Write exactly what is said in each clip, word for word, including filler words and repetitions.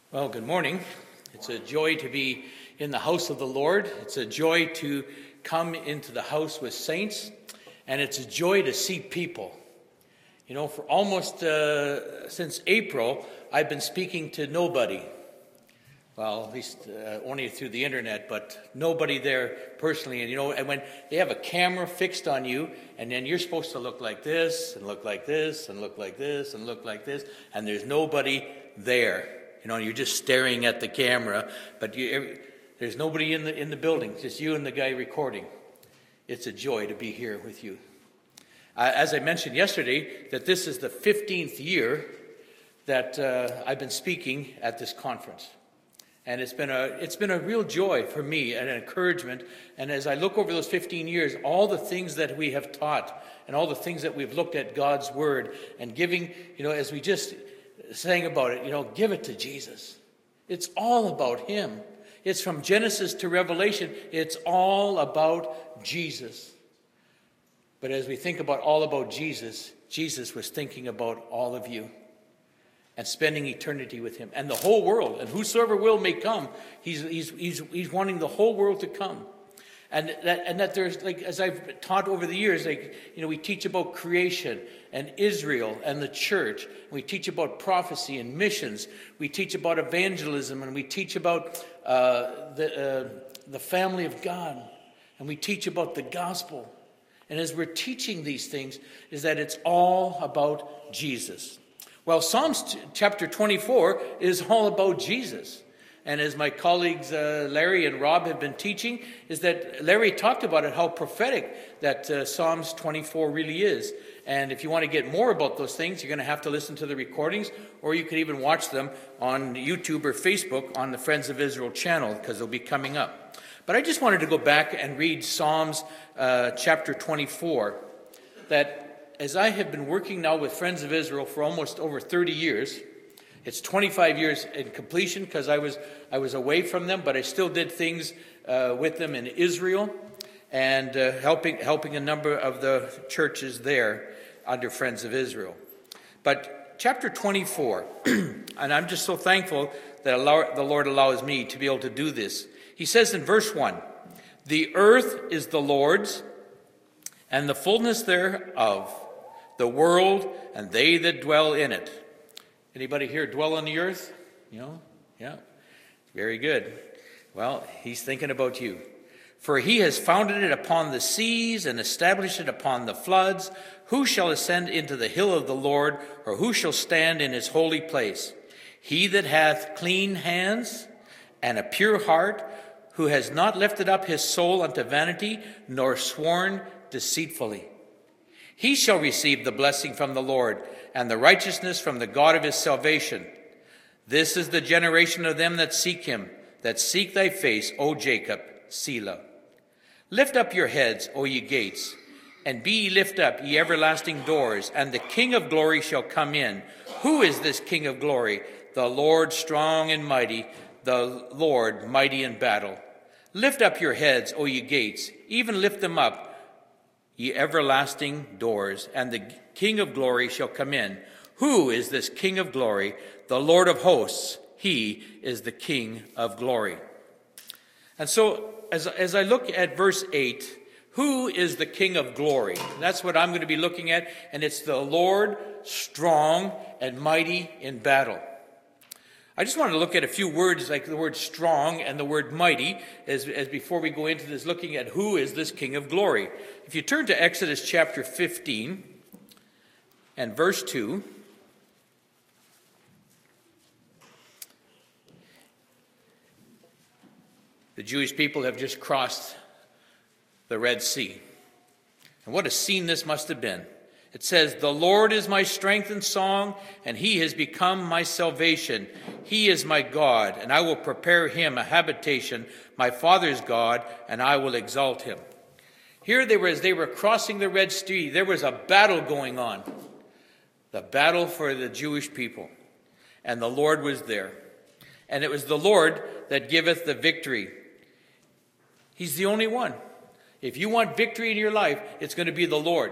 Well, good morning. It's a joy to be in the house of the Lord. It's a joy to come into the house with saints. And it's a joy to see people. You know, for almost uh, since April, I've been speaking to nobody. Well, at least uh, only through the internet, but nobody there personally. And, you know, and when they have a camera fixed on you, and then you're supposed to look like this, and look like this, and look like this, and look like this, and there's nobody there. You know, you're just staring at the camera, but you, every, there's nobody in the in the building, just you and the guy recording. It's a joy to be here with you. Uh, as I mentioned yesterday, that this is the fifteenth year that uh, I've been speaking at this conference. And it's been a it's been a real joy for me and an encouragement. And as I look over those fifteen years, all the things that we have taught and all the things that we've looked at God's Word and giving, you know, as we just sang about it, you know, give it to Jesus. It's all about Him. It's from Genesis to Revelation. It's all about Jesus. But as we think about all about Jesus, Jesus was thinking about all of you and spending eternity with Him and the whole world. And whosoever will may come. He's, he's, he's, he's wanting the whole world to come. And that, and that there's, like, as I've taught over the years, like, you know, we teach about creation and Israel and the church. We teach about prophecy and missions. We teach about evangelism, and we teach about uh, the uh, the family of God, and we teach about the gospel. And as we're teaching these things, is that it's all about Jesus. Well, Psalms chapter twenty-four is all about Jesus. And as my colleagues uh, Larry and Rob have been teaching, is that Larry talked about it, how prophetic that uh, Psalms twenty-four really is. And if you want to get more about those things, you're going to have to listen to the recordings, or you could even watch them on YouTube or Facebook on the Friends of Israel channel, because they'll be coming up. But I just wanted to go back and read Psalms uh, chapter twenty-four, that as I have been working now with Friends of Israel for almost over thirty years, it's twenty-five years in completion, because I was I was away from them, but I still did things uh, with them in Israel and uh, helping helping a number of the churches there under Friends of Israel. But chapter twenty-four, and I'm just so thankful that allow, the Lord allows me to be able to do this. He says in verse one, "The earth is the Lord's, and the fullness thereof, the world and they that dwell in it." Anybody here dwell on the earth? You know? Yeah. Very good. Well, he's thinking about you. "For he has founded it upon the seas and established it upon the floods. Who shall ascend into the hill of the Lord, or who shall stand in his holy place? He that hath clean hands and a pure heart, who has not lifted up his soul unto vanity, nor sworn deceitfully. He shall receive the blessing from the Lord, and the righteousness from the God of his salvation. This is the generation of them that seek him, that seek thy face, O Jacob, Selah. Lift up your heads, O ye gates, and be ye lift up, ye everlasting doors, and the King of glory shall come in. Who is this King of glory? The Lord strong and mighty, the Lord mighty in battle. Lift up your heads, O ye gates, even lift them up, ye everlasting doors, and the King of glory shall come in. Who is this King of glory? The Lord of hosts. He is the King of glory." And so, as, as I look at verse eight, who is the King of glory? That's what I'm going to be looking at, and it's the Lord strong and mighty in battle. I just wanted to look at a few words like the word strong and the word mighty as, as before we go into this, looking at who is this King of glory. If you turn to Exodus chapter fifteen and verse two, the Jewish people have just crossed the Red Sea. And what a scene this must have been. It says, "The Lord is my strength and song, and he has become my salvation. He is my God, and I will prepare him a habitation, my father's God, and I will exalt him." Here they were, as they were crossing the Red Sea, there was a battle going on. The battle for the Jewish people. And the Lord was there. And it was the Lord that giveth the victory. He's the only one. If you want victory in your life, it's going to be the Lord.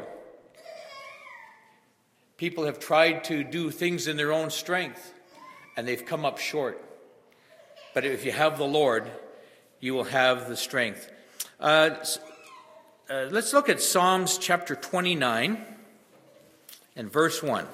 People have tried to do things in their own strength, and they've come up short. But if you have the Lord, you will have the strength. Uh, uh, let's look at Psalms chapter twenty-nine and verse one.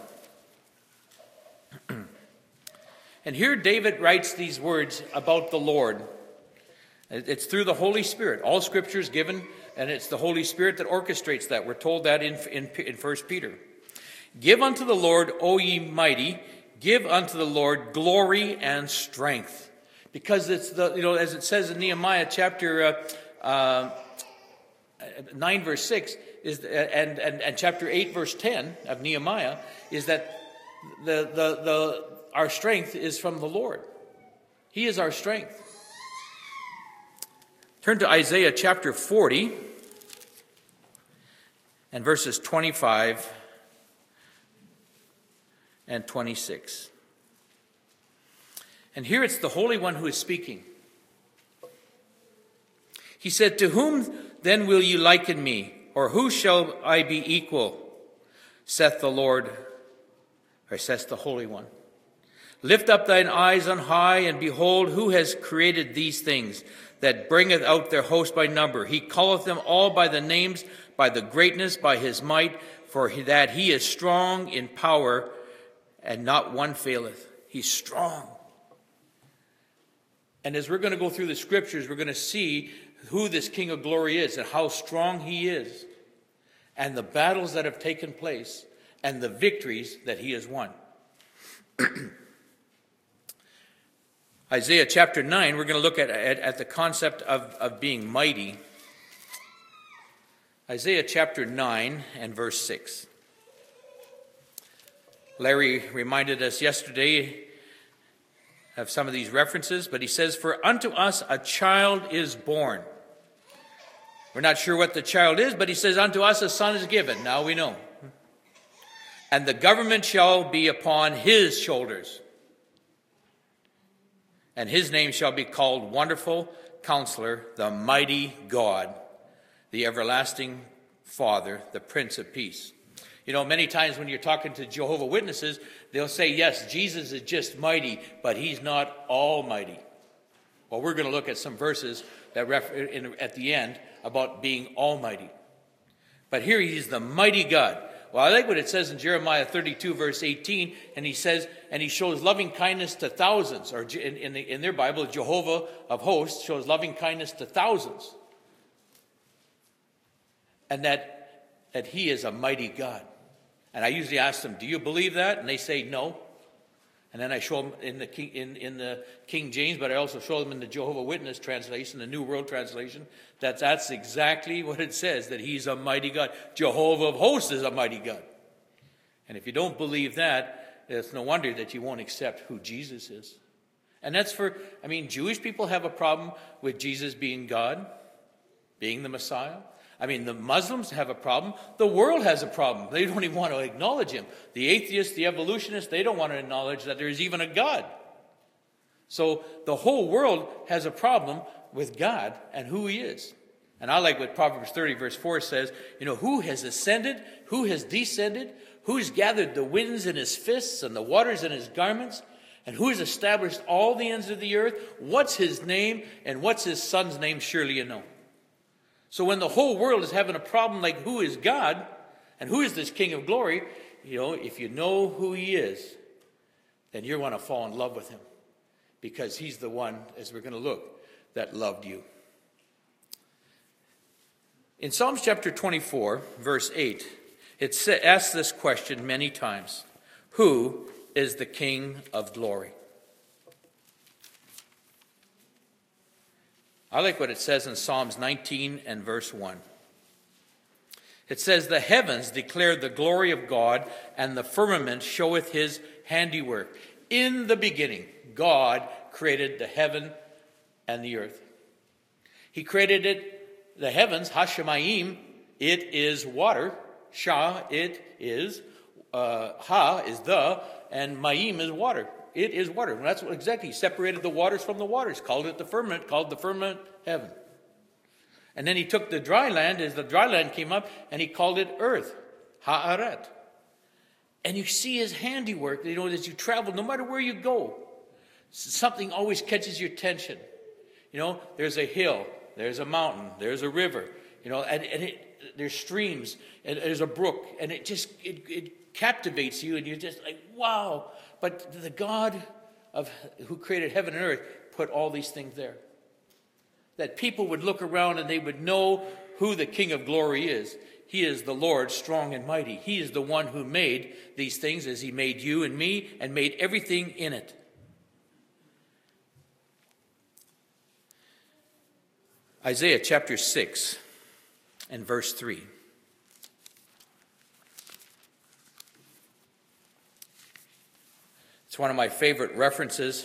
And here David writes these words about the Lord. It's through the Holy Spirit. All Scripture is given, and it's the Holy Spirit that orchestrates that. We're told that in, in, in First Peter. Give unto the Lord, O ye mighty, give unto the Lord glory and strength. Because it's the, you know, as it says in Nehemiah chapter uh, uh, nine, verse six, is and, and, and chapter eight, verse ten of Nehemiah, is that the, the, the, our strength is from the Lord. He is our strength. Turn to Isaiah chapter forty and verses twenty-five and twenty-six. And here it's the Holy One who is speaking. He said, to whom then will you liken me? Or who shall I be equal? Saith the Lord, or saith the Holy One. Lift up thine eyes on high, and behold, who has created these things, that bringeth out their host by number. He calleth them all by the names, by the greatness, by his might, for that he is strong in power, and not one faileth. He's strong. And as we're going to go through the Scriptures, we're going to see who this King of Glory is and how strong he is, and the battles that have taken place, and the victories that he has won. Isaiah chapter nine, we're going to look at, at, at the concept of, of being mighty. Isaiah chapter nine and verse six. Larry reminded us yesterday of some of these references, but he says, for unto us a child is born. We're not sure what the child is, but he says, unto us a son is given. Now we know. And the government shall be upon his shoulders. And his name shall be called Wonderful Counselor, the Mighty God, the Everlasting Father, the Prince of Peace. You know, many times when you're talking to Jehovah's Witnesses, they'll say, yes, Jesus is just mighty, but he's not almighty. Well, we're going to look at some verses that refer in, at the end about being almighty. But here he's the mighty God. Well, I like what it says in Jeremiah thirty-two, verse eighteen, and he says, and he shows loving kindness to thousands, or in, in, the, in their Bible, Jehovah of hosts shows loving kindness to thousands. And that, that he is a mighty God. And I usually ask them, do you believe that? And they say no. And then I show them in the King, in, in the King James, but I also show them in the Jehovah's Witness translation, the New World Translation, that that's exactly what it says, that he's a mighty God. Jehovah of hosts is a mighty God. And if you don't believe that, it's no wonder that you won't accept who Jesus is. And that's for, I mean, Jewish people have a problem with Jesus being God, being the Messiah. I mean, the Muslims have a problem. The world has a problem. They don't even want to acknowledge him. The atheists, the evolutionists, they don't want to acknowledge that there is even a God. So the whole world has a problem with God and who he is. And I like what Proverbs thirty, verse four says, you know, who has ascended, who has descended, who's gathered the winds in his fists and the waters in his garments, and who has established all the ends of the earth? What's his name, and what's his son's name? Surely you know. So when the whole world is having a problem like who is God and who is this King of Glory, you know, if you know who he is, then you're going to fall in love with him, because he's the one, as we're going to look, that loved you. In Psalms chapter twenty-four, verse eight, it asks this question many times: who is the King of Glory? I like what it says in Psalms nineteen and verse one. It says, the heavens declare the glory of God, and the firmament showeth his handiwork. In the beginning, God created the heaven and the earth. He created it, the heavens, Hashemayim, it is water. Shah, it is. Uh, ha is the, and Mayim is water. It is water. And that's what exactly. He separated the waters from the waters, called it the firmament, called the firmament heaven. And then he took the dry land, as the dry land came up, and he called it earth, ha'aret. And you see his handiwork, you know, as you travel, no matter where you go. Something always catches your attention. You know, there's a hill, there's a mountain, there's a river, you know, and, and it, there's streams, and there's a brook, and it just, it, it captivates you, and you're just like, wow. But the God of who created heaven and earth put all these things there. That people would look around and they would know who the King of glory is. He is the Lord, strong and mighty. He is the one who made these things as he made you and me and made everything in it. Isaiah chapter six and verse three. It's one of my favorite references.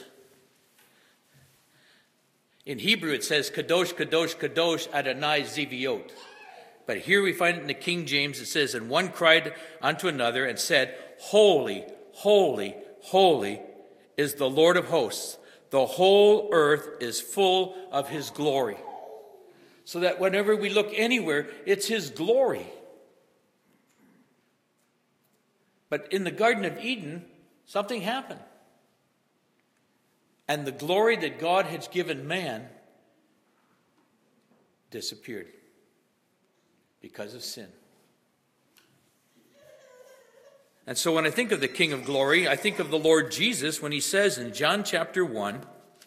In Hebrew it says, Kadosh, Kadosh, Kadosh, Adonai Zeviot. But here we find it in the King James, it says, and one cried unto another and said, Holy, holy, holy is the Lord of hosts. The whole earth is full of his glory. So that whenever we look anywhere, it's his glory. But in the Garden of Eden, something happened. And the glory that God has given man disappeared because of sin. And so when I think of the King of glory, I think of the Lord Jesus when he says in John chapter one,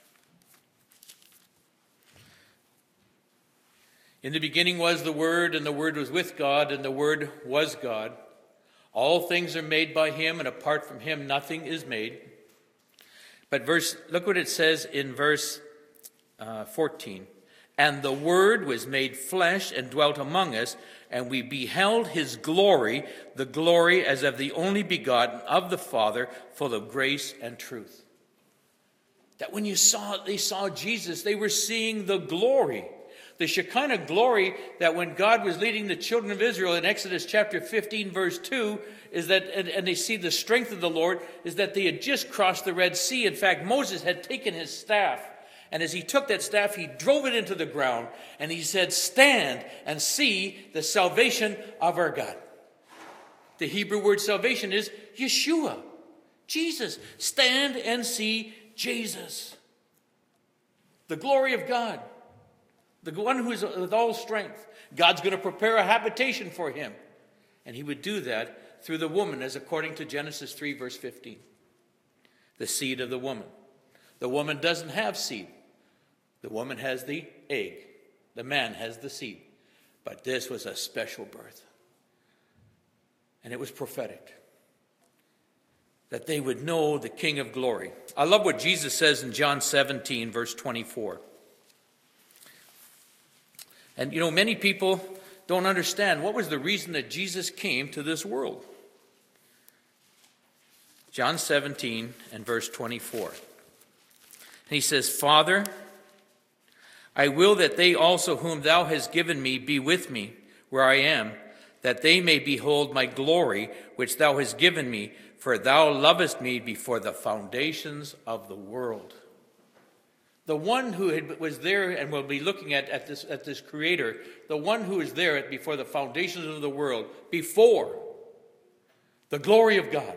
in the beginning was the Word, and the Word was with God, and the Word was God. All things are made by him, and apart from him nothing is made. But verse, look what it says in verse uh, fourteen. And the Word was made flesh and dwelt among us, and we beheld his glory, the glory as of the only begotten of the Father, full of grace and truth. That when you saw, they saw Jesus, they were seeing the glory. The Shekinah glory that when God was leading the children of Israel in Exodus chapter fifteen, verse two, is that, and, and they see the strength of the Lord, is that they had just crossed the Red Sea. In fact, Moses had taken his staff, and as he took that staff, he drove it into the ground, and he said, stand and see the salvation of our God. The Hebrew word salvation is Yeshua, Jesus. Stand and see Jesus. The glory of God. The one who is with all strength. God's going to prepare a habitation for him. And he would do that through the woman, as according to Genesis three, verse fifteen. The seed of the woman. The woman doesn't have seed. The woman has the egg. The man has the seed. But this was a special birth. And it was prophetic. That they would know the King of glory. I love what Jesus says in John seventeen, verse twenty-four. And, you know, many people don't understand what was the reason that Jesus came to this world. John seventeen and verse twenty-four. And he says, Father, I will that they also whom thou hast given me be with me where I am, that they may behold my glory which thou hast given me, for thou lovest me before the foundations of the world. The one who had, was there, and we'll be looking at, at, this, at this Creator, the one who is there before the foundations of the world, before the glory of God.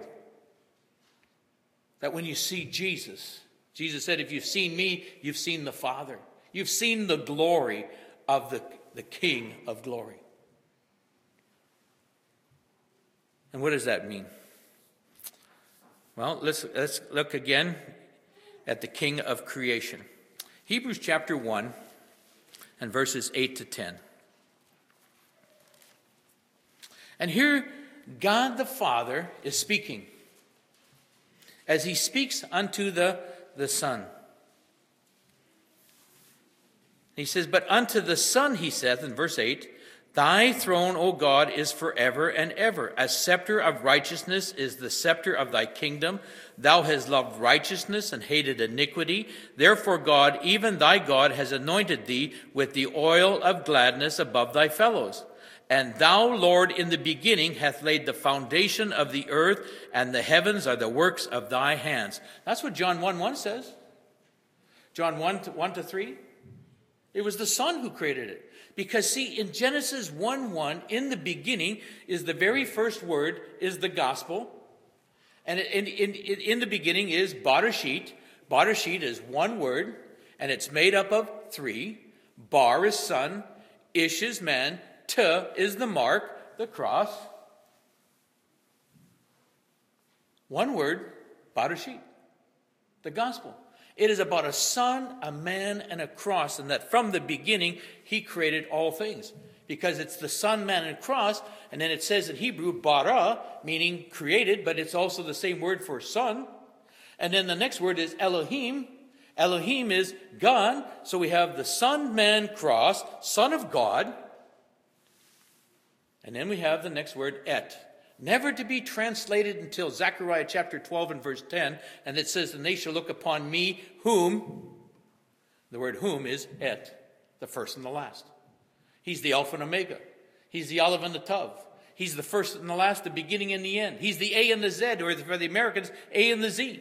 That when you see Jesus, Jesus said, if you've seen me, you've seen the Father. You've seen the glory of the, the King of glory. And what does that mean? Well, let's, let's look again at the King of creation. Hebrews chapter one and verses eight to ten. And here God the Father is speaking. As he speaks unto the, the Son. He says, but unto the Son he saith in verse eight, thy throne, O God, is forever and ever. A scepter of righteousness is the scepter of thy kingdom. Thou hast loved righteousness and hated iniquity. Therefore God, even thy God, has anointed thee with the oil of gladness above thy fellows. And thou, Lord, in the beginning hath laid the foundation of the earth, and the heavens are the works of thy hands. That's what John one one says. John one to three. It was the Son who created it. Because, see, in Genesis one one, in the beginning, is the very first word, is the gospel. And in, in, in the beginning is Barashit. Barashit is one word, and it's made up of three. Bar is son, Ish is man, T is the mark, the cross. One word, Barashit, the gospel. It is about a son, a man, and a cross, and that from the beginning he created all things. Because it's the son, man, and cross, and then it says in Hebrew, bara, meaning created, but it's also the same word for son. And then the next word is Elohim. Elohim is God, so we have the son, man, cross, son of God. And then we have the next word, et. Never to be translated until Zechariah chapter twelve and verse ten, and it says, and they shall look upon me, whom, the word whom is et, the first and the last. He's the Alpha and Omega. He's the Aleph and the Tav. He's the first and the last, the beginning and the end. He's the A and the Z, or for the Americans, A and the Z.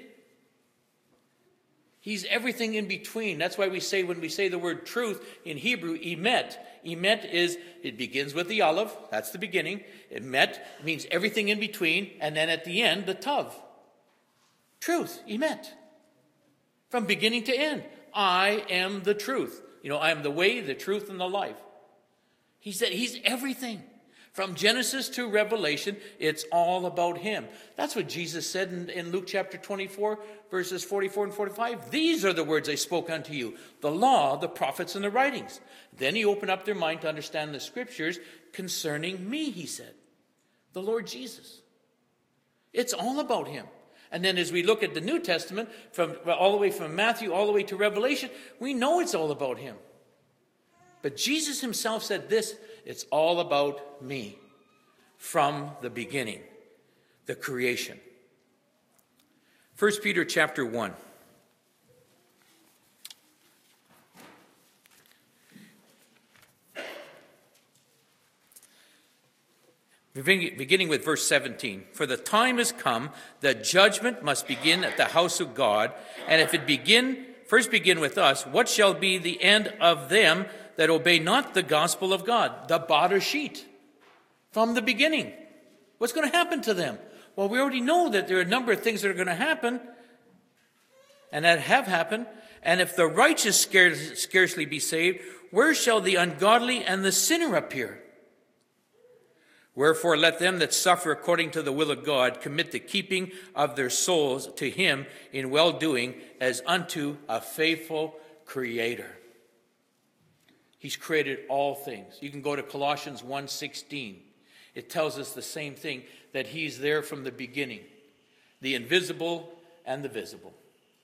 He's everything in between. That's why we say, when we say the word truth in Hebrew, emet. Emet is, it begins with the Aleph. That's the beginning. Emet means everything in between. And then at the end, the Tav. Truth, emet. From beginning to end. I am the truth. You know, I am the way, the truth, and the life. He said he's everything. From Genesis to Revelation, it's all about him. That's what Jesus said in, in Luke chapter twenty-four, verses forty-four and forty-five. These are the words I spoke unto you, the law, the prophets, and the writings. Then he opened up their mind to understand the scriptures concerning me, he said. The Lord Jesus. It's all about him. And then as we look at the New Testament, from all the way from Matthew all the way to Revelation, we know it's all about him. But Jesus himself said this, it's all about me from the beginning, the creation. First Peter chapter one. Beginning with verse seventeen. For the time has come that judgment must begin at the house of God, and if it begin, first begin with us, what shall be the end of them that obey not the gospel of God? The Barashit. From the beginning. What's going to happen to them? Well, we already know that there are a number of things that are going to happen, and that have happened. And if the righteous scarce, scarcely be saved, where shall the ungodly and the sinner appear? Wherefore let them that suffer according to the will of God commit the keeping of their souls to him in well-doing as unto a faithful Creator. He's created all things. You can go to Colossians one sixteen. It tells us the same thing, that he's there from the beginning, the invisible and the visible.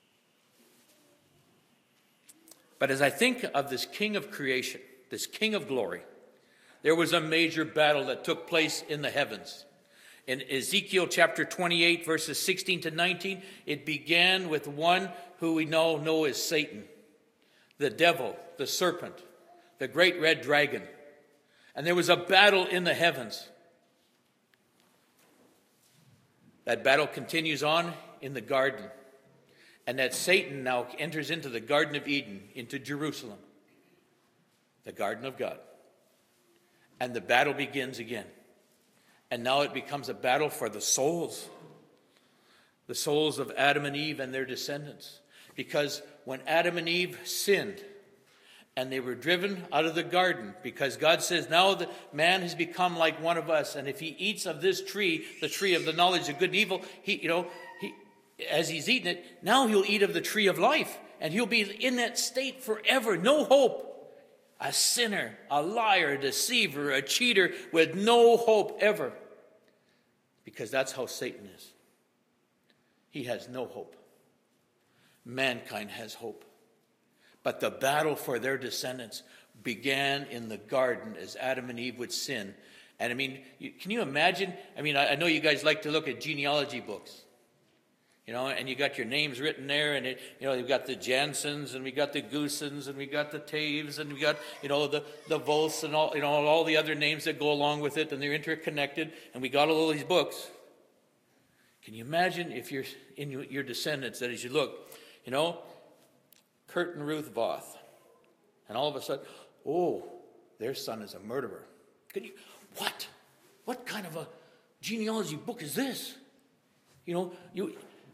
But as I think of this King of creation, this King of glory, there was a major battle that took place in the heavens. In Ezekiel chapter twenty-eight, verses sixteen to nineteen, it began with one who we now know as Satan, the devil, the serpent, the great red dragon. And there was a battle in the heavens. That battle continues on in the garden. And that Satan now enters into the Garden of Eden, into Jerusalem, the garden of God. And the battle begins again. And now it becomes a battle for the souls. The souls of Adam and Eve and their descendants. Because when Adam and Eve sinned, and they were driven out of the garden, because God says, now the man has become like one of us, and if he eats of this tree, the tree of the knowledge of good and evil, he, you know, he, as he's eaten it, now he'll eat of the tree of life, and he'll be in that state forever, no hope. A sinner, a liar, a deceiver, a cheater with no hope ever. Because that's how Satan is. He has no hope. Mankind has hope. But the battle for their descendants began in the garden as Adam and Eve would sin. And I mean, you, can you imagine? I mean, I, I know you guys like to look at genealogy books. You know, and you got your names written there, and it, you know, you've got the Jansons, and we got the Goosens, and we got the Taves, and we got, you know, the, the Volths, and all, you know, all the other names that go along with it, and they're interconnected, and we got all these books. Can you imagine if you're in your descendants, that as you look, you know, Kurt and Ruth Voth, and all of a sudden, oh, their son is a murderer. Can you, what? What kind of a genealogy book is this? You know, you... But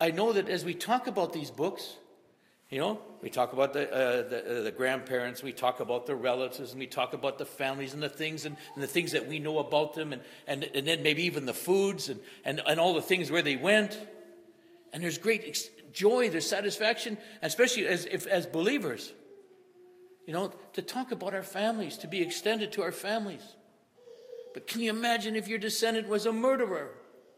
I know that as we talk about these books, you know, we talk about the uh, the, uh, the grandparents, we talk about the relatives, and we talk about the families and the things and, and the things that we know about them, and, and, and then maybe even the foods and, and, and all the things where they went. And there's great ex- joy, there's satisfaction, especially as if as believers, you know, to talk about our families, to be extended to our families. But can you imagine if your descendant was a murderer?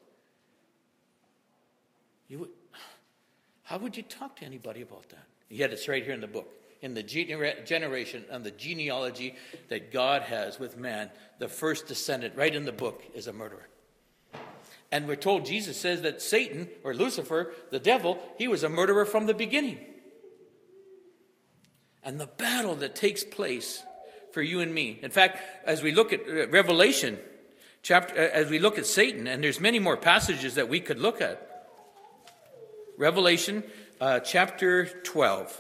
You would, how would you talk to anybody about that? Yet it's right here in the book, in the gener- generation and the genealogy that God has with man. The first descendant, right in the book, is a murderer. And we're told, Jesus says that Satan, or Lucifer, the devil, he was a murderer from the beginning. And the battle that takes place for you and me. In fact, as we look at Revelation, chapter, as we look at Satan, and there's many more passages that we could look at. Revelation uh, chapter twelve.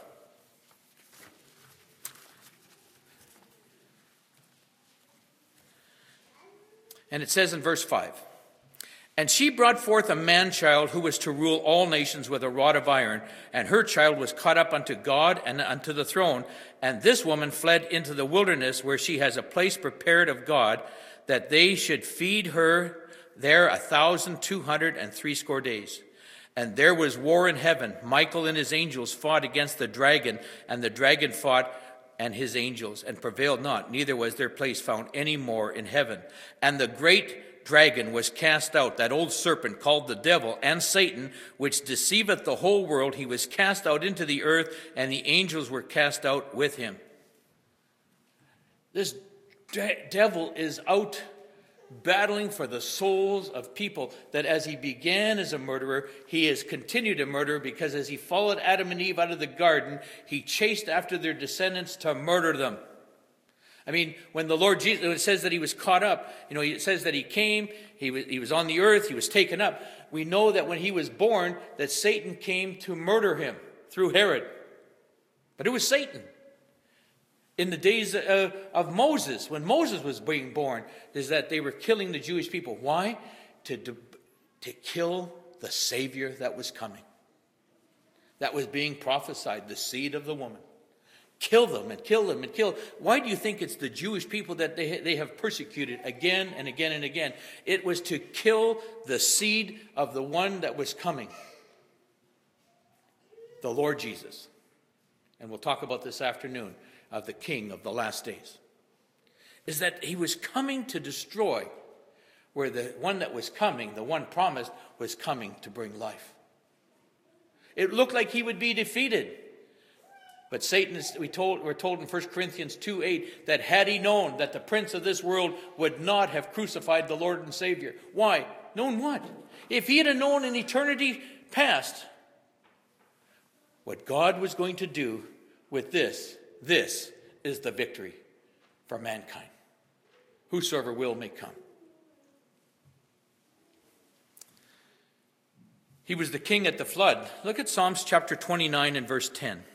And it says in verse five, "And she brought forth a man-child who was to rule all nations with a rod of iron, and her child was caught up unto God and unto the throne. And this woman fled into the wilderness, where she has a place prepared of God, that they should feed her there a thousand two hundred and threescore days. And there was war in heaven. Michael and his angels fought against the dragon, and the dragon fought and his angels, and prevailed not, neither was their place found any more in heaven. And the great dragon was cast out, that old serpent called the devil and Satan, which deceiveth the whole world. He was cast out into the earth, and the angels were cast out with him." This de- devil is out battling for the souls of people, that as he began as a murderer, he has continued to murder, because as he followed Adam and Eve out of the garden, he chased after their descendants to murder them. I mean, when the Lord Jesus, it says that he was caught up, you know, it says that he came, he was, he was on the earth, he was taken up. We know that when he was born, that Satan came to murder him through Herod. But it was Satan. In the days uh, of Moses, when Moses was being born, is that they were killing the Jewish people. Why? To, to, to kill the Savior that was coming. That was being prophesied, the seed of the woman. Kill them and kill them and kill. Why do you think it's the Jewish people that they, they have persecuted again and again and again? It was to kill the seed of the one that was coming. The Lord Jesus. And we'll talk about this afternoon, of the King of the last days, is that he was coming to destroy, where the one that was coming, the one promised, was coming to bring life. It looked like he would be defeated. But Satan, is, we told, we're told in First Corinthians two eight, that had he known that the prince of this world would not have crucified the Lord and Savior. Why? Known what? If he had known in eternity past what God was going to do with this, this is the victory for mankind. Whosoever will may come. He was the king at the flood. Look at Psalms chapter twenty-nine and verse ten.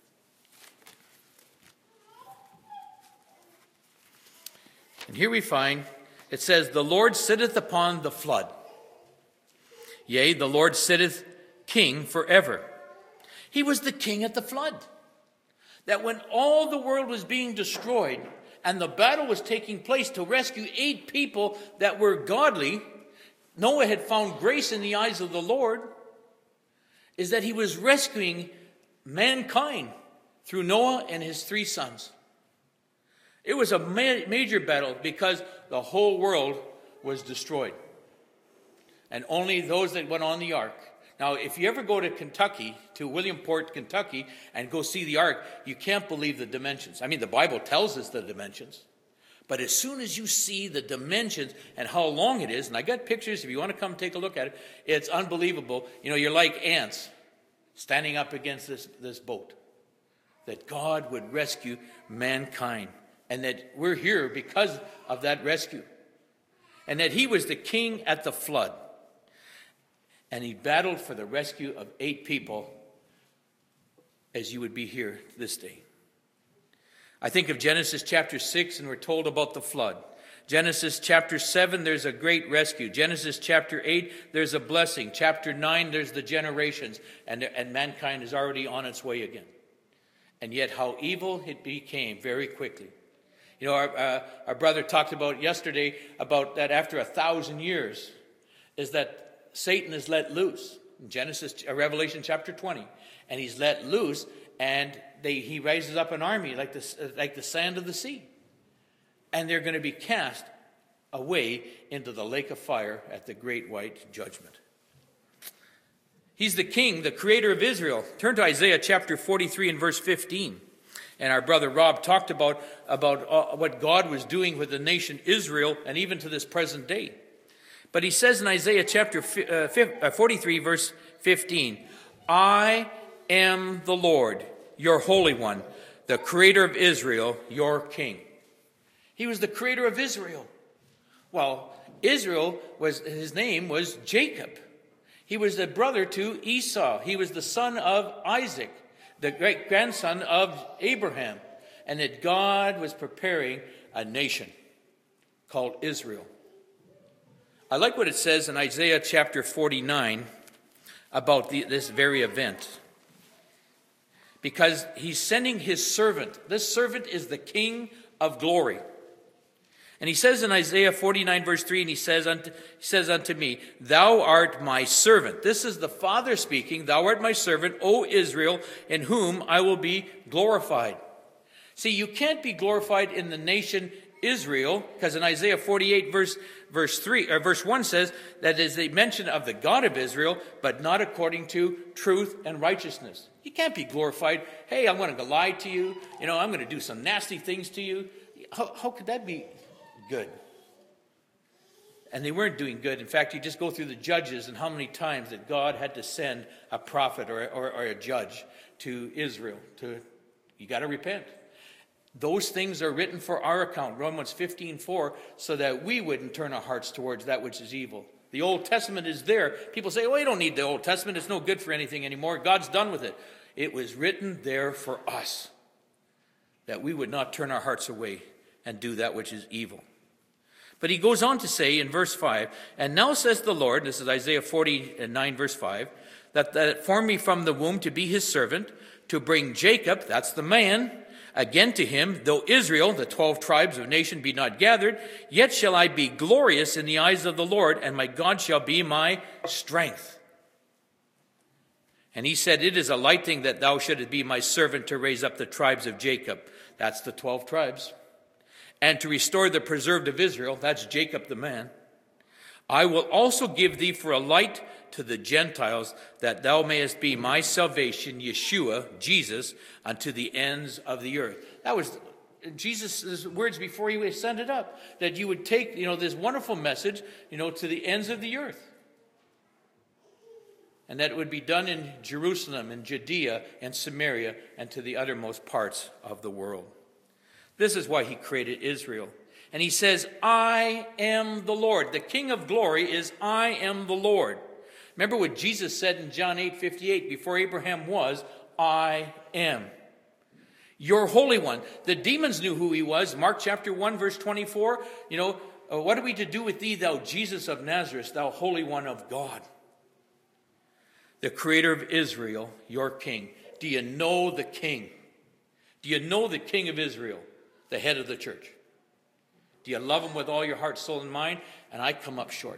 And here we find, it says, "The Lord sitteth upon the flood. Yea, the Lord sitteth king forever." He was the king at the flood. That when all the world was being destroyed and the battle was taking place to rescue eight people that were godly, Noah had found grace in the eyes of the Lord, is that he was rescuing mankind through Noah and his three sons. It was a ma- major battle, because the whole world was destroyed. And only those that went on the ark. Now, if you ever go to Kentucky, to Williamport, Kentucky, and go see the ark, you can't believe the dimensions. I mean, the Bible tells us the dimensions. But as soon as you see the dimensions and how long it is, and I got pictures if you want to come take a look at it, it's unbelievable. You know, you're like ants standing up against this, this boat. That God would rescue mankind. And that we're here because of that rescue. And that he was the king at the flood. And he battled for the rescue of eight people, as you would be here this day. I think of Genesis chapter six, and we're told about the flood. Genesis chapter seven, there's a great rescue. Genesis chapter eight, there's a blessing. Chapter nine, there's the generations. And, and mankind is already on its way again. And yet how evil it became very quickly. You know, our, uh, our brother talked about yesterday about that after a thousand years is that Satan is let loose. In Genesis, uh, Revelation chapter twenty. And he's let loose and they, he raises up an army like the, like the sand of the sea. And they're going to be cast away into the lake of fire at the great white judgment. He's the king, the creator of Israel. Turn to Isaiah chapter forty-three and verse fifteen. And our brother Rob talked about, about uh, what God was doing with the nation Israel and even to this present day. But he says in Isaiah chapter forty-three verse fifteen, I am the Lord, your Holy One, the creator of Israel, your king. He was the creator of Israel. Well, Israel, was his name was Jacob. He was the brother to Esau. He was the son of Isaac, the great grandson of Abraham. And that God was preparing a nation called Israel. I like what it says in Isaiah chapter forty-nine about the, this very event. Because he's sending his servant. This servant is the King of glory. And he says in Isaiah forty-nine verse three, and he says, unto, he says unto me, thou art my servant. This is the Father speaking. Thou art my servant, O Israel, in whom I will be glorified. See, you can't be glorified in the nation Israel, because in Isaiah forty-eight verse, verse three, or verse one says that is a mention of the God of Israel, but not according to truth and righteousness. You can't be glorified. Hey, I'm going to lie to you. You know, I'm going to do some nasty things to you. How, how could that be good? And they weren't doing good. In fact, you just go through the Judges and how many times that God had to send a prophet or, or, or a judge to Israel. To you got to repent. Those things are written for our account, Romans fifteen four, so that we wouldn't turn our hearts towards that which is evil. The Old Testament is there. People say, well, you don't need the Old Testament. It's no good for anything anymore. God's done with it. It was written there for us, that we would not turn our hearts away and do that which is evil. But he goes on to say in verse five, and now says the Lord, this is Isaiah forty-nine verse five, that, that formed me from the womb to be his servant, to bring Jacob, that's the man, again to him, though Israel, the twelve tribes of nation, be not gathered, yet shall I be glorious in the eyes of the Lord, and my God shall be my strength. And he said, it is a light thing that thou shouldest be my servant to raise up the tribes of Jacob. That's the twelve tribes. And to restore the preserved of Israel. That's Jacob the man. I will also give thee for a light to the Gentiles, that thou mayest be my salvation, Yeshua, Jesus, unto the ends of the earth. That was Jesus' words before he ascended up. That you would take, you know, this wonderful message, you know, to the ends of the earth. And that it would be done in Jerusalem, in Judea, and Samaria, and to the uttermost parts of the world. This is why he created Israel. And he says, I am the Lord. The King of glory is, I am the Lord. Remember what Jesus said in John eight fifty-eight, before Abraham was, I am. Your Holy One. The demons knew who he was. Mark chapter one, verse twenty-four. You know, what are we to do with thee, thou Jesus of Nazareth, thou Holy One of God? The creator of Israel, your king. Do you know the king? Do you know the King of Israel, the head of the church? Do you love him with all your heart, soul, and mind? And I come up short.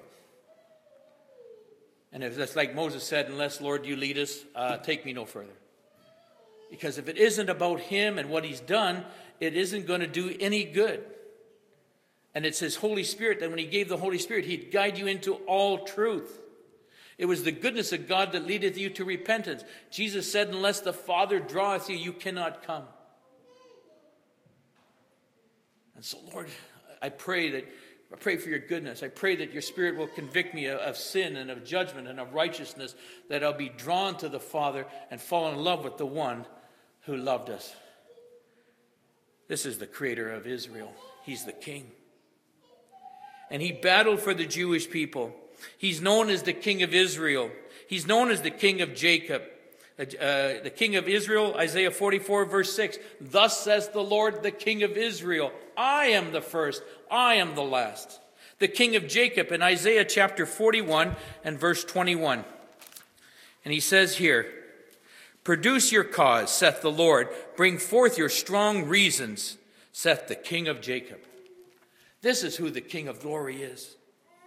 And if that's like Moses said, unless, Lord, you lead us, uh, take me no further. Because if it isn't about him and what he's done, it isn't going to do any good. And it's his Holy Spirit that when he gave the Holy Spirit, he'd guide you into all truth. It was the goodness of God that leadeth you to repentance. Jesus said, unless the Father draweth you, you cannot come. And so, Lord, I pray that I pray for your goodness. I pray that your Spirit will convict me of, of sin and of judgment and of righteousness, that I'll be drawn to the Father and fall in love with the one who loved us. This is the creator of Israel. He's the king. And he battled for the Jewish people. He's known as the King of Israel. He's known as the King of Jacob. Uh, uh, the king of Israel, Isaiah forty-four, verse six. Thus says the Lord, the king of Israel, I am the first, I am the last. The king of Jacob in Isaiah chapter forty-one and verse twenty-one. And he says here, produce your cause, saith the Lord. Bring forth your strong reasons, saith the king of Jacob. This is who the King of glory is.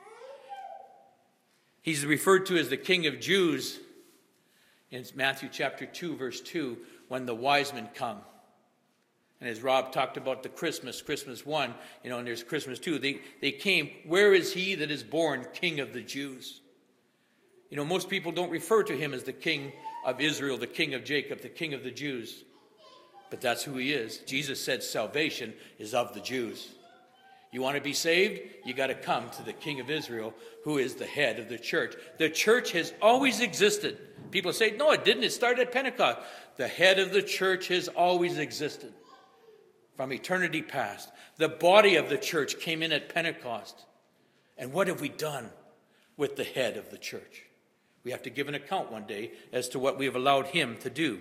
He's referred to as the King of Jews in Matthew chapter two, verse two, when the wise men come. And as Rob talked about the Christmas, Christmas one, you know, and there's Christmas two, they, they came, where is he that is born King of the Jews? You know, most people don't refer to him as the King of Israel, the King of Jacob, the King of the Jews. But that's who he is. Jesus said salvation is of the Jews. You want to be saved? You got to come to the King of Israel, who is the head of the church. The church has always existed. People say, no, it didn't. It started at Pentecost. The head of the church has always existed from eternity past. The body of the church came in at Pentecost. And what have we done with the head of the church? We have to give an account one day as to what we have allowed him to do.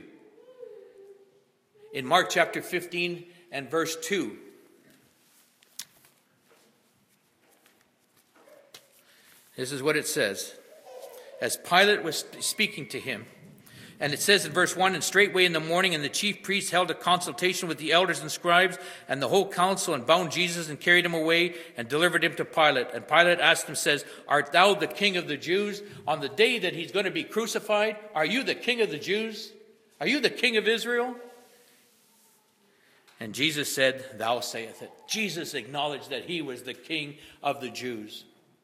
In Mark chapter fifteen and verse two, this is what it says. As Pilate was speaking to him, and it says in verse one, and straightway in the morning, and the chief priests held a consultation with the elders and scribes and the whole council, and bound Jesus and carried him away and delivered him to Pilate. And Pilate asked him, says, art thou the king of the Jews? On the day that he's going to be crucified, are you the king of the Jews? Are you the king of Israel? And Jesus said, thou sayest it. Jesus acknowledged that he was the king of the Jews.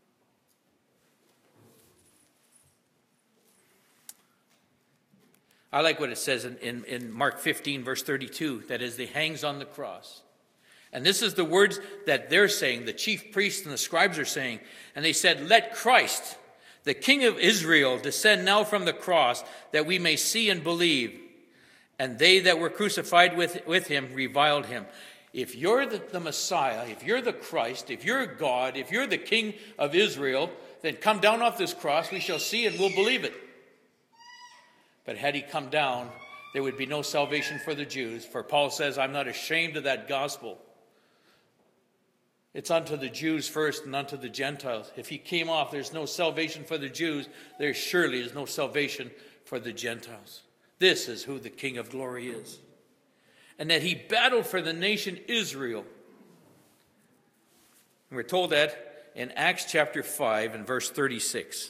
I like what it says in, in, in Mark fifteen, verse thirty-two, that is, he hangs on the cross. And this is the words that they're saying, the chief priests and the scribes are saying. And they said, let Christ, the King of Israel, descend now from the cross, that we may see and believe. And they that were crucified with, with him reviled him. If you're the, the Messiah, if you're the Christ, if you're God, if you're the King of Israel, then come down off this cross, we shall see and we'll believe it. But had he come down, there would be no salvation for the Jews. For Paul says, I'm not ashamed of that gospel. It's unto the Jews first and unto the Gentiles. If he came off, there's no salvation for the Jews. There surely is no salvation for the Gentiles. This is who the King of glory is. And that he battled for the nation Israel. And we're told that in Acts chapter five and verse thirty-six.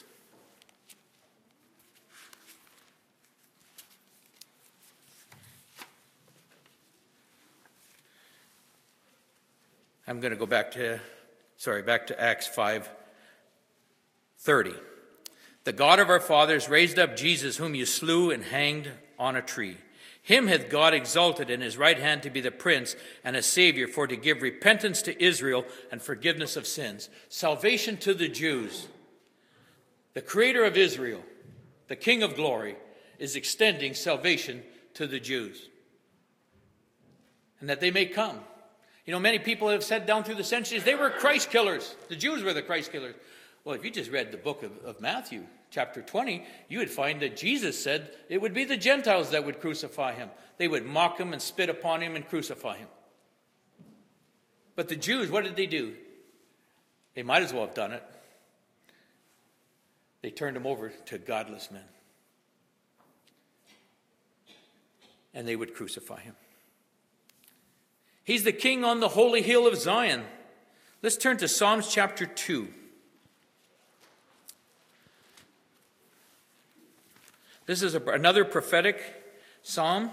I'm going to go back to, sorry, back to Acts five thirty. The God of our fathers raised up Jesus, whom you slew and hanged on a tree. Him hath God exalted in his right hand to be the Prince and a Savior, for to give repentance to Israel and forgiveness of sins. Salvation to the Jews. The Creator of Israel, the King of glory, is extending salvation to the Jews. And that they may come. You know, many people have said down through the centuries, they were Christ killers. The Jews were the Christ killers. Well, if you just read the book of, of Matthew, chapter twenty, you would find that Jesus said it would be the Gentiles that would crucify him. They would mock him and spit upon him and crucify him. But the Jews, what did they do? They might as well have done it. They turned him over to godless men. And they would crucify him. He's the king on the holy hill of Zion. Let's turn to Psalms chapter two. This is a, another prophetic psalm.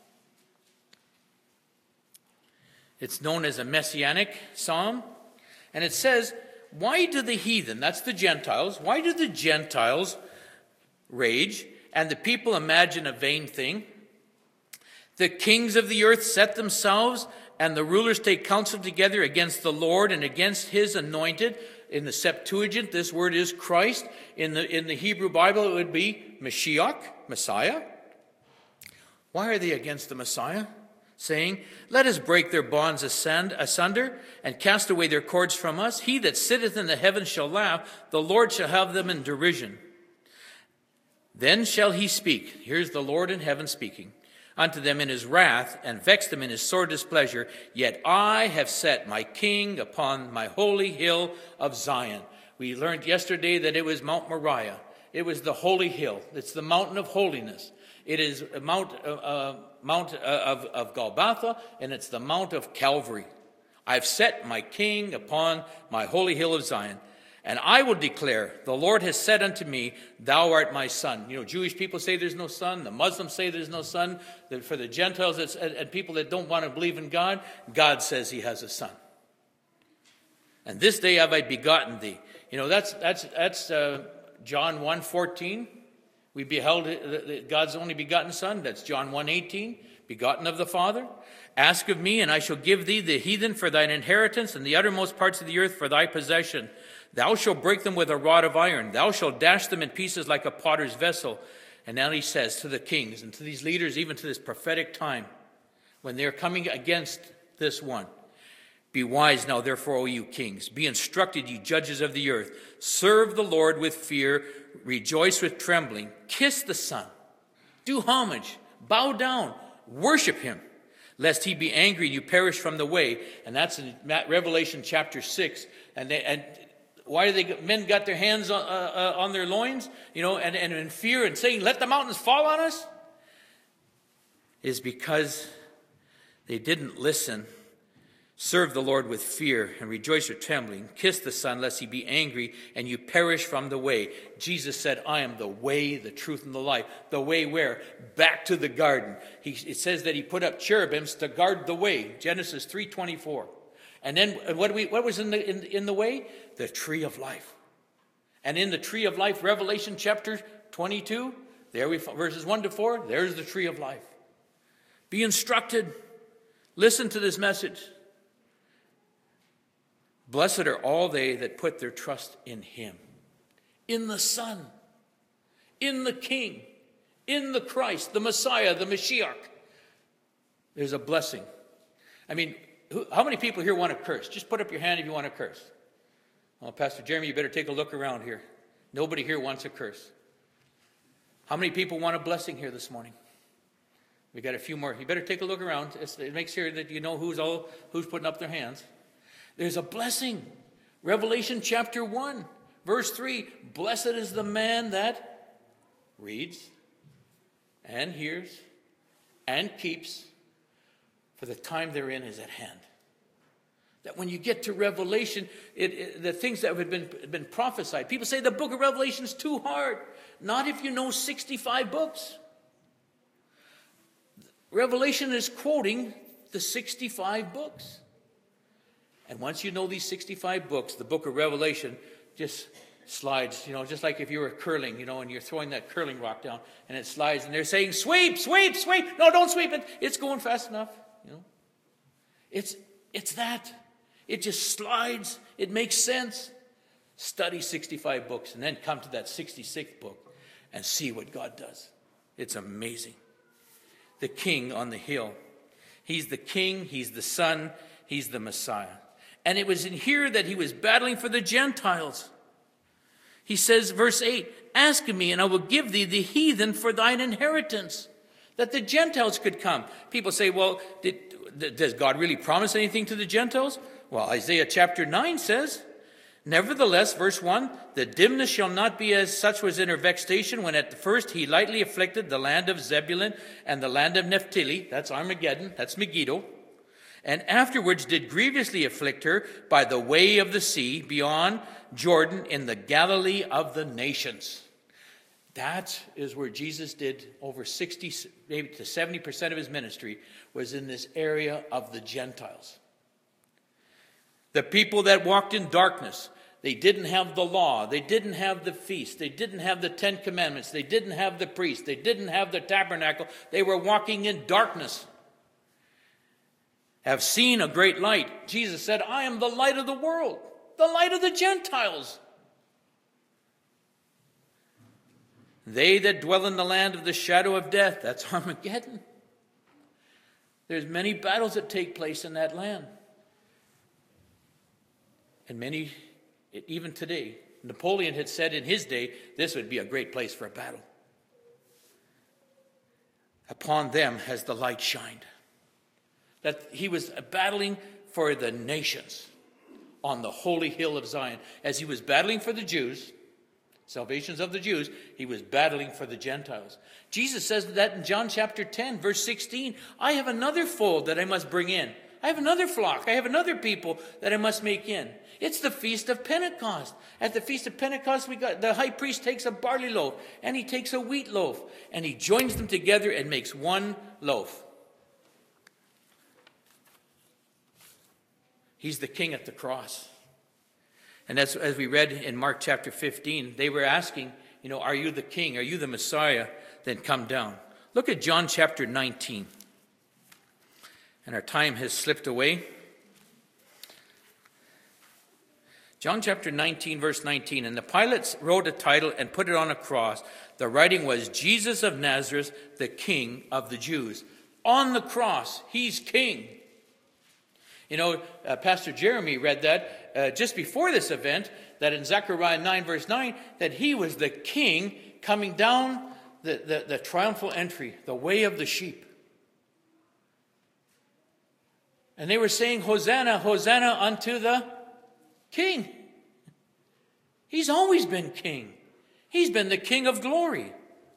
It's known as a messianic psalm. And it says, why do the heathen, that's the Gentiles, why do the Gentiles rage and the people imagine a vain thing? The kings of the earth set themselves, and the rulers take counsel together against the Lord and against his anointed. In the Septuagint, this word is Christ. In the, in the Hebrew Bible, it would be Mashiach, Messiah. Why are they against the Messiah? Saying, let us break their bonds asunder and cast away their cords from us. He that sitteth in the heavens shall laugh. The Lord shall have them in derision. Then shall he speak, here's the Lord in heaven speaking, unto them in his wrath, and vex them in his sore displeasure. Yet I have set my king upon my holy hill of Zion. We learned yesterday that it was Mount Moriah. It was the holy hill. It's the mountain of holiness. It is a Mount, uh, uh, Mount uh, of, of Golgotha, and it's the Mount of Calvary. I've set my king upon my holy hill of Zion. And I will declare, the Lord has said unto me, thou art my son. You know, Jewish people say there's no son. The Muslims say there's no son. For the Gentiles it's, and people that don't want to believe in God, God says he has a son. And this day have I begotten thee. You know, that's that's that's uh, John one fourteen. We beheld God's only begotten son. That's John one eighteen. Begotten of the Father. Ask of me, and I shall give thee the heathen for thine inheritance, and the uttermost parts of the earth for thy possession. Thou shalt break them with a rod of iron. Thou shalt dash them in pieces like a potter's vessel. And now he says to the kings and to these leaders, even to this prophetic time, when they're coming against this one, be wise now, therefore, O you kings. Be instructed, ye judges of the earth. Serve the Lord with fear. Rejoice with trembling. Kiss the Son. Do homage. Bow down. Worship him. Lest he be angry and you perish from the way. And that's in Revelation chapter six. And, they, and why do they, men got their hands on, uh, uh, on their loins, you know, and, and in fear and saying, let the mountains fall on us? Is because they didn't listen. Serve the Lord with fear and rejoice with trembling. Kiss the Son, lest he be angry and you perish from the way. Jesus said, I am the way, the truth, and the life. The way where? Back to the garden. He, it says that he put up cherubims to guard the way. Genesis three twenty-four. And then what, we, what was in the, in, in the way? The tree of life. And in the tree of life, Revelation chapter twenty-two, there we verses one to four, there's the tree of life. Be instructed. Listen to this message. Blessed are all they that put their trust in him, in the Son, in the King, in the Christ, the Messiah, the Mashiach. There's a blessing. I mean, who, how many people here want to curse? Just put up your hand if you want to curse. Well, Pastor Jeremy, you better take a look around here. Nobody here wants a curse. How many people want a blessing here this morning? We got a few more. You better take a look around. It makes sure that you know who's all who's putting up their hands. There's a blessing. Revelation chapter one, verse three. Blessed is the man that reads and hears and keeps, for the time therein is at hand. That when you get to Revelation, it, it, the things that have been, been prophesied. People say the book of Revelation is too hard. Not if you know sixty-five books. Revelation is quoting the sixty-five books. And once you know these sixty-five books, the book of Revelation just slides, you know, just like if you were curling, you know, and you're throwing that curling rock down and it slides and they're saying, sweep, sweep, sweep. No, don't sweep it. It's going fast enough, you know. It's, it's that. It just slides. It makes sense. Study sixty-five books and then come to that sixty-sixth book and see what God does. It's amazing. The King on the hill. He's the King. He's the Son. He's the Messiah. And it was in here that he was battling for the Gentiles. He says, verse eight, ask of me, and I will give thee the heathen for thine inheritance. That the Gentiles could come. People say, well, did, does God really promise anything to the Gentiles? Well, Isaiah chapter nine says, nevertheless, verse one, the dimness shall not be as such was in her vexation when at the first he lightly afflicted the land of Zebulun and the land of Naphtali. That's Armageddon. That's Megiddo. And afterwards did grievously afflict her by the way of the sea beyond Jordan in the Galilee of the nations. That is where Jesus did over sixty, maybe to seventy percent of his ministry was in this area of the Gentiles. The people that walked in darkness, they didn't have the law, they didn't have the feast, they didn't have the Ten Commandments, they didn't have the priest, they didn't have the tabernacle, they were walking in darkness. Have seen a great light. Jesus said, I am the light of the world, the light of the Gentiles. They that dwell in the land of the shadow of death, that's Armageddon. There's many battles that take place in that land. And many, even today, Napoleon had said in his day, this would be a great place for a battle. upon them has the light shined. That he was battling for the nations on the holy hill of Zion. As he was battling for the Jews, salvations of the Jews, he was battling for the Gentiles. Jesus says that in John chapter ten, verse sixteen, I have another fold that I must bring in. I have another flock. I have another people that I must make in. It's the Feast of Pentecost. At the Feast of Pentecost, we got the high priest takes a barley loaf and he takes a wheat loaf and he joins them together and makes one loaf. He's the king at the cross. And that's, as we read in Mark chapter fifteen, they were asking, you know, are you the king? Are you the Messiah? Then come down. Look at John chapter nineteen. And our time has slipped away. John chapter nineteen, verse nineteen. And the Pilate wrote a title and put it on a cross. The writing was, Jesus of Nazareth, the King of the Jews. On the cross, he's king. You know, uh, Pastor Jeremy read that uh, just before this event, that in Zechariah nine, verse nine, that he was the king coming down the, the, the triumphal entry, the way of the sheep. And they were saying, Hosanna, Hosanna unto the king. He's always been king. He's been the King of glory.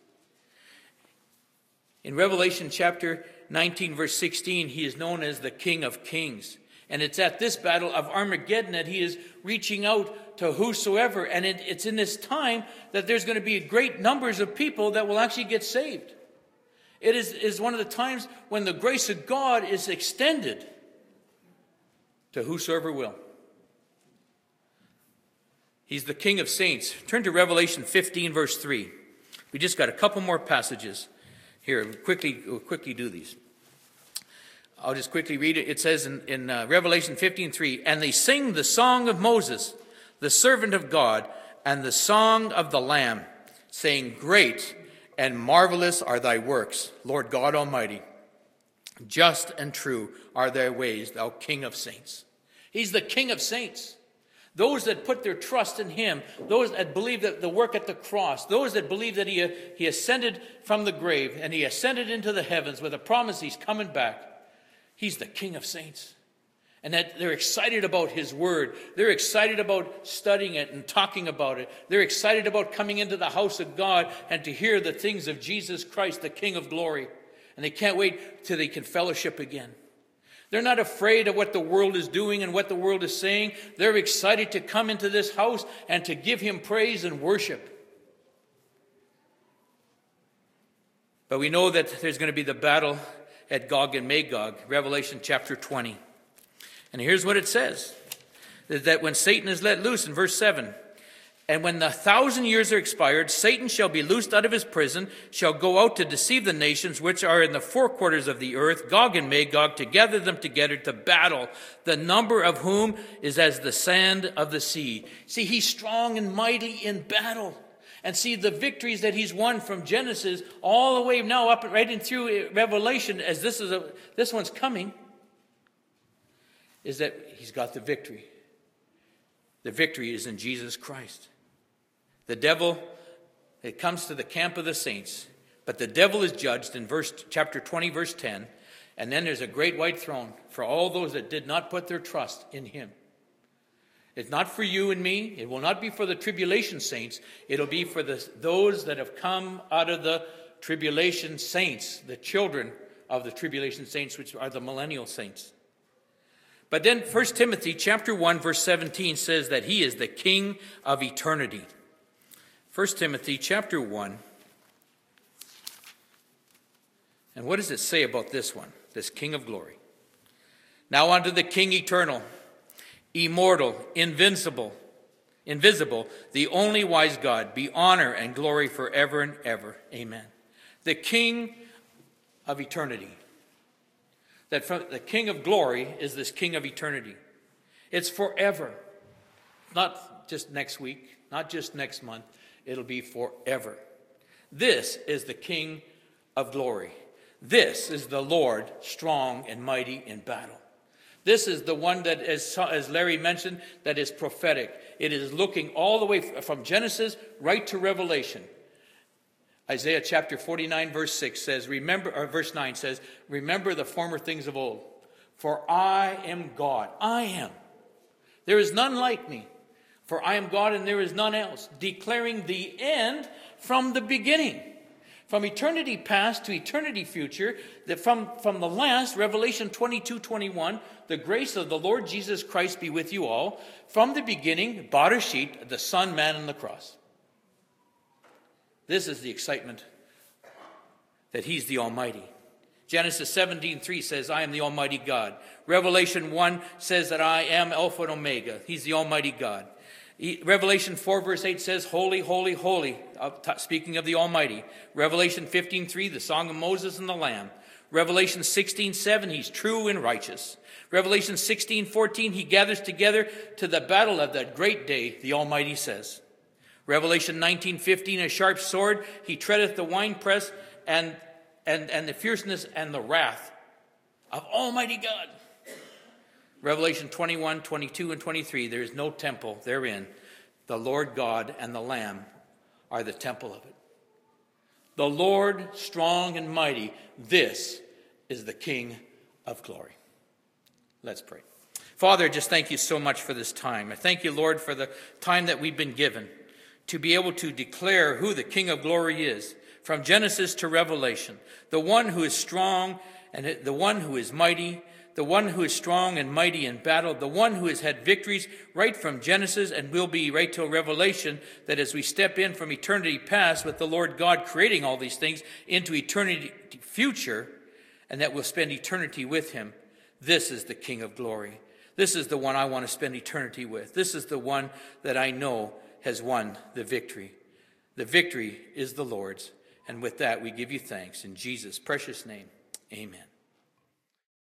In Revelation chapter nineteen, verse sixteen, he is known as the King of Kings. And it's at this battle of Armageddon that he is reaching out to whosoever. And it, it's in this time that there's going to be great numbers of people that will actually get saved. It is, is one of the times when the grace of God is extended to whosoever will. He's the King of saints. Turn to Revelation fifteen, verse three. We just got a couple more passages here. We'll quickly, we'll quickly do these. I'll just quickly read it. It says in, in uh, Revelation fifteen, three, and they sing the song of Moses, the servant of God, and the song of the Lamb, saying, great and marvelous are thy works, Lord God Almighty. Just and true are thy ways, thou King of saints. He's the King of saints. Those that put their trust in him, those that believe that the work at the cross, those that believe that he, he ascended from the grave and he ascended into the heavens with a promise he's coming back. He's the King of saints. And that they're excited about his word. They're excited about studying it and talking about it. They're excited about coming into the house of God and to hear the things of Jesus Christ, the King of glory. And they can't wait till they can fellowship again. They're not afraid of what the world is doing and what the world is saying. They're excited to come into this house and to give him praise and worship. But we know that there's going to be the battle at Gog and Magog, Revelation chapter twenty. And here's what it says. That when Satan is let loose in verse seven, and when the thousand years are expired, Satan shall be loosed out of his prison, shall go out to deceive the nations which are in the four quarters of the earth, Gog and Magog, to gather them together to battle, the number of whom is as the sand of the sea. See, he's strong and mighty in battle. And see the victories that he's won from Genesis all the way now up right in through Revelation, as this is a, this one's coming, is that he's got the victory. The victory is in Jesus Christ. The devil, it comes to the camp of the saints, but the devil is judged in verse chapter twenty, verse ten, and then there's a great white throne for all those that did not put their trust in him. It's not for you and me. It will not be for the tribulation saints. It'll be for the, those that have come out of the tribulation saints, the children of the tribulation saints, which are the millennial saints. But then First Timothy chapter one, verse seventeen says that he is the King of eternity. First Timothy chapter one. And what does it say about this one, this King of glory? Now unto the King eternal, immortal, invincible, invisible, the only wise God, be honor and glory forever and ever. Amen. The King of eternity. That from the King of glory is this King of eternity. It's forever. Not just next week, not just next month. It'll be forever. This is the King of glory. This is the Lord, strong and mighty in battle. This is the one that, as, as Larry mentioned, that is prophetic. It is looking all the way from Genesis right to Revelation. Isaiah chapter forty-nine verse six says, remember, or verse nine says, remember the former things of old. For I am God. I am. There is none like me. For I am God and there is none else. Declaring the end from the beginning. From eternity past to eternity future. That from, from the last, Revelation twenty-two twenty-one, the grace of the Lord Jesus Christ be with you all. From the beginning, Barashit, the Son, man, and the cross. This is the excitement that he's the Almighty. Genesis seventeen three says, I am the Almighty God. Revelation one says that I am Alpha and Omega. He's the Almighty God. He, Revelation four verse eight says, holy, holy, holy, uh, t- speaking of the Almighty. Revelation fifteen three, the Song of Moses and the Lamb. Revelation sixteen seven, he's true and righteous. Revelation sixteen fourteen, he gathers together to the battle of that great day, the Almighty says. Revelation nineteen fifteen, a sharp sword, he treadeth the winepress and, and, and the fierceness and the wrath of Almighty God. Revelation twenty-one, twenty-two, and twenty-three, there is no temple therein. The Lord God and the Lamb are the temple of it. The Lord strong and mighty, this is the King of glory. Let's pray. Father, I just thank you so much for this time. I thank you, Lord, for the time that we've been given to be able to declare who the King of glory is, from Genesis to Revelation, the one who is strong and the one who is mighty, the one who is strong and mighty in battle, the one who has had victories right from Genesis and will be right till Revelation, that as we step in from eternity past with the Lord God creating all these things into eternity future, and that we'll spend eternity with him, this is the King of glory. This is the one I want to spend eternity with. This is the one that I know has won the victory. The victory is the Lord's. And with that, we give you thanks. In Jesus' precious name, amen.